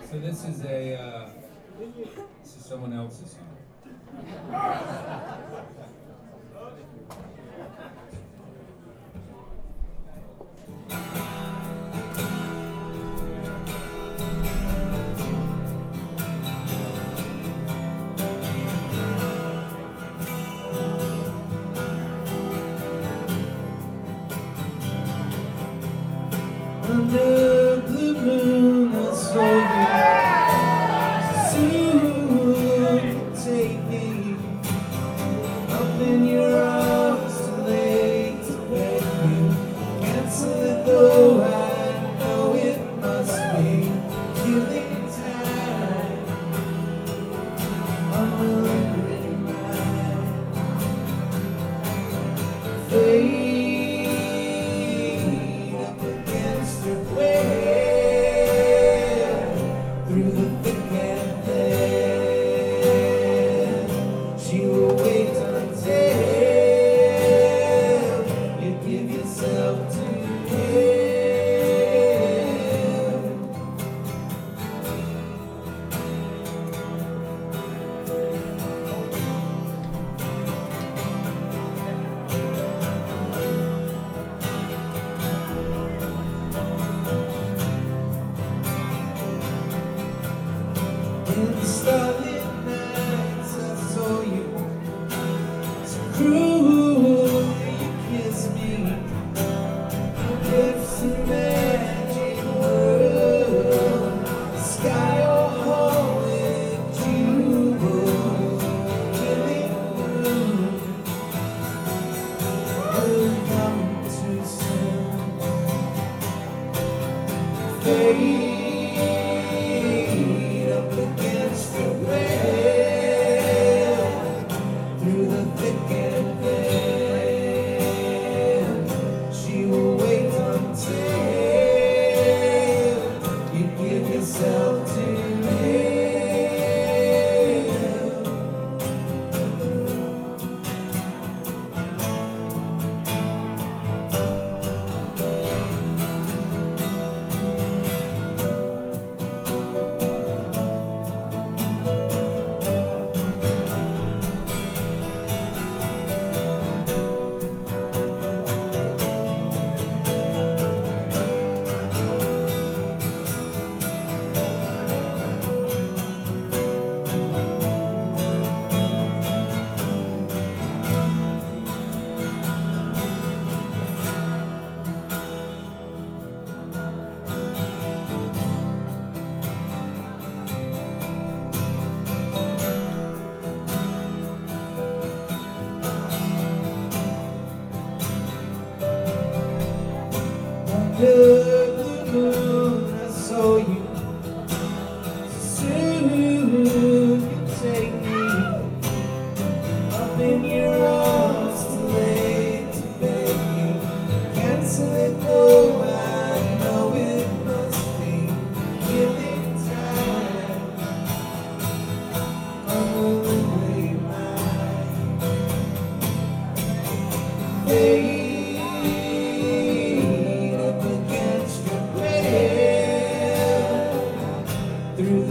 So this is someone else's song. Under the moon, I saw you. Soon take me up in your arms, too late to beg you. Cancel it though, I know it must be killing time. I'm lingering mind. Fade up against your way through the thick and thin. She will wait until you give yourself to him. In the starlit nights I saw you, so cruel you kissed me. Lips and magic world, the sky all holy jewels, killing room, will come too soon. Fade up against the rail through the thick and thin. She will wait until you give yourself to him. Under the moon, I saw you. Soon you take me up in your arms, too late to beg you. Cancel it though, I know it must be killing time. Unwillingly mine. Fade up against your rail through